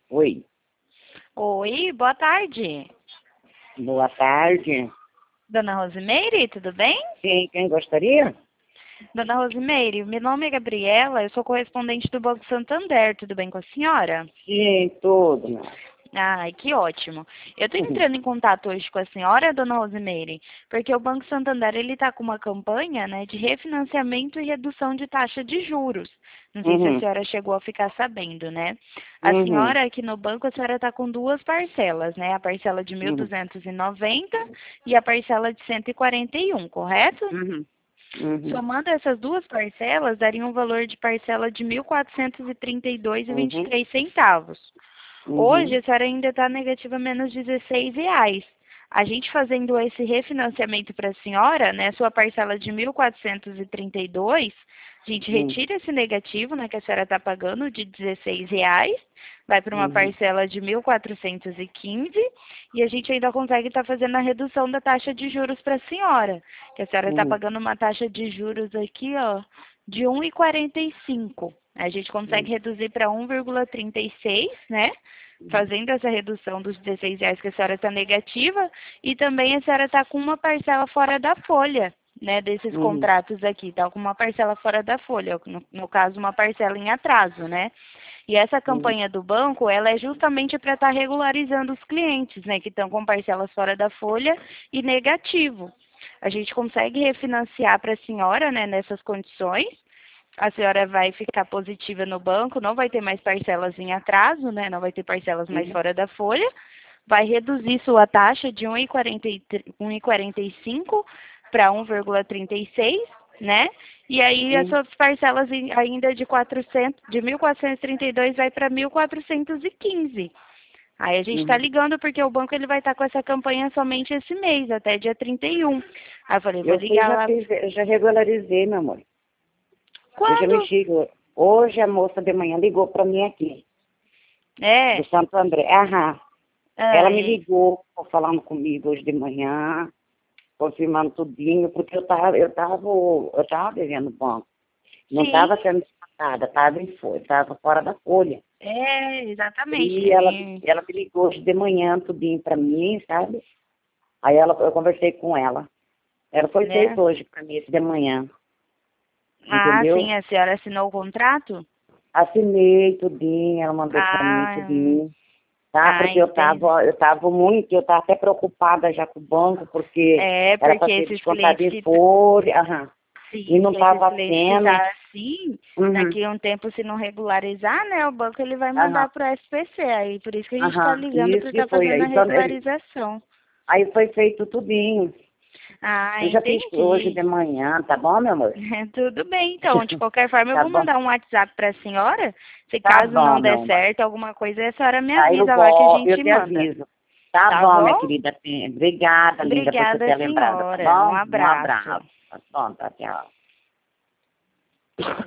Oi, Oi, boa tarde. boa tarde. Dona Rosimeire, tudo bem? Sim, quem gostaria? Dona Rosimeire, meu nome é Gabriela, eu sou correspondente do Banco Santander, tudo bem com a senhora? Sim, tudo, né? Ai, que ótimo. Eu estou entrando em contato hoje com a senhora, Dona Rosimeire, porque o Banco Santander ele está com uma campanha, né, de refinanciamento e redução de taxa de juros. Não sei se a Uhum, senhora chegou a ficar sabendo, né? A uhum, senhora aqui no banco, a senhora está com duas parcelas, né? A parcela de mil uhum, duzentos e noventa e a parcela de 141, correto? uhum, uhum, Somando essas duas parcelas, daria um valor de parcela de 1.432,23 centavos. Hoje, uhum, a senhora ainda está negativa menos R$ 16. A gente fazendo esse refinanciamento para a senhora, né, sua parcela de 1.432, a gente uhum, retira esse negativo, né, que a senhora está pagando de R$ 16, vai para uma uhum, parcela de 1.415 e a gente ainda consegue estar fazendo a redução da taxa de juros para a senhora, que a senhora está uhum, pagando uma taxa de juros aqui, ó, de 1,45. A gente consegue uhum, reduzir para 1,36, né? Fazendo essa redução dos R$ 16 que a senhora está negativa, e também a senhora está com uma parcela fora da folha, né, desses uhum, contratos aqui, está com uma parcela fora da folha, no caso, uma parcela em atraso, né? E essa uhum, campanha do banco, ela é justamente para estar regularizando os clientes, né, que estão com parcelas fora da folha e negativo. A gente consegue refinanciar para a senhora, né, nessas condições, a senhora vai ficar positiva no banco, não vai ter mais parcelas em atraso, né? Não vai ter parcelas mais uhum, fora da folha, vai reduzir sua taxa de 1,45 para 1,36, né? E aí as uhum, suas parcelas ainda de 400, de 1.432 vai para 1.415. Aí a gente está uhum. ligando porque o banco ele vai estar com essa campanha somente esse mês, até dia 31. Aí eu falei, vou Eu fui, ligar já lá. fiz, eu já regularizei, meu amor. Eu já Quando? mexi. Hoje a moça de manhã ligou para mim aqui, do É. Santo André. Aham. Ela me Ai. ligou, falando comigo hoje de manhã, confirmando tudinho, porque eu tava devendo banco. Não Sim, estava sendo descontada, estava fora da folha. é, exatamente. E ela me ligou hoje de manhã, tudinho para mim, sabe? Aí eu conversei com ela. Ela foi Né? feito hoje para mim, esse de manhã, Ah, sim, entendeu? a senhora assinou o contrato? Assinei tudinho, ela mandou para mim Ah, tudinho, tá? ah, Porque entendi. eu tava até preocupada já com o banco, porque É, era porque para ser esses descontado clientes em que, folha, aham. E não sim, esses estava clientes que sendo, tá assim, uhum, daqui a um tempo, se não regularizar, né, o banco ele vai aham, mandar pro SPC. Aí por isso que a gente está aham, ligando para isso que estar foi. fazendo a Então, regularização. aí foi feito tudinho. Ah, Eu já fiz hoje entendi. de manhã, tá bom, meu amor? Tudo bem, então. De qualquer forma, eu Tá vou bom? mandar um WhatsApp para a senhora. Se Tá caso bom, não meu der amor. certo, alguma coisa, a senhora me Tá, avisa lá que a eu gente te manda. aviso. Tá Tá bom, bom? minha querida. Obrigada, linda, por você Obrigada, ter lembrado, tá senhora. Um bom? Um abraço. abraço. Tá bom, tá, tchau.